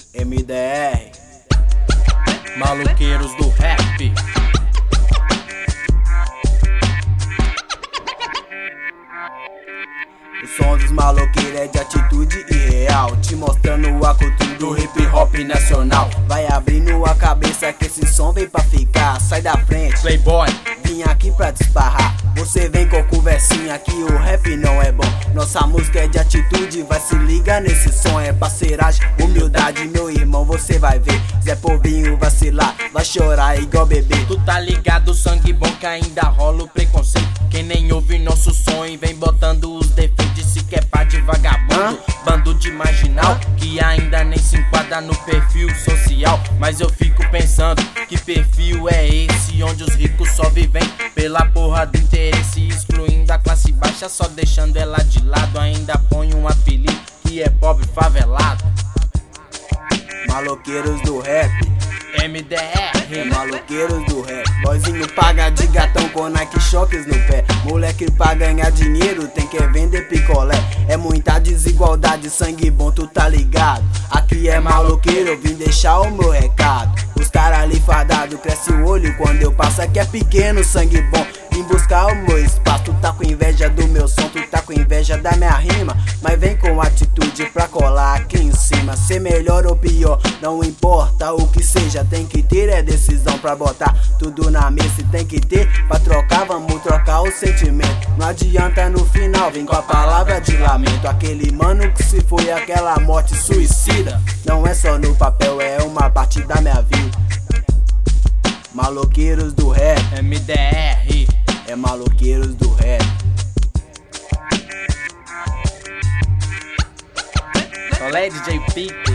MDR, Maloqueiros do Rap. o som dos maloqueiros é de atitude irreal, te mostrando a cultura do hip hop nacional. Vai abrindo a cabeça que esse som vem pra ficar. Sai da frente, Playboy, vim aqui pra desparrar. Você vem com conversinha que o rap não é bom. Nossa música é de atitude, vai se ligar nesse som. É parceiragem, humildade, meu irmão, você vai ver. Zé Povinho vacilar, vai chorar igual bebê. tu tá ligado, sangue bom que ainda rola o preconceito. Quem nem ouve nosso som e vem botando os defeitos. Se quer pá de vagabundo, bando de marginal, que ainda nem se enquadra no perfil social. Mas eu fico pensando, que perfil é esse? Onde os ricos só vivem pela porra do interesse, excluindo a classe baixa, só deixando ela de lado. Ainda põe um apelido que é pobre favelado. Maloqueiros do rap, MDR, maloqueiros do rap. Boyzinho paga de gatão com Nike Shox no pé. Moleque pra ganhar dinheiro tem que vender picolé. É muita desigualdade, sangue bom, tu tá ligado. Aqui é maloqueiro, eu vim deixar o meu recado. Os cara ali fardado, cresce o olho quando eu passo. Aqui é pequeno, sangue bom, vim buscar o meu espaço. Tu tá com inveja do meu som, tu tá com inveja da minha rima. Mas vem com atitude pra colar aqui em cima. Ser melhor ou pior, não importa o que seja. Tem que ter é decisão pra botar tudo na mesa. E tem que ter pra trocar, vamos trocar o sentimento. Não adianta no final, vem com a palavra de lamento. Aquele mano que se foi, aquela morte suicida. Não é só no papel, é uma parte da minha vida. Maloqueiros do rap, MDR, é maloqueiros do rap. Olé DJ Pica.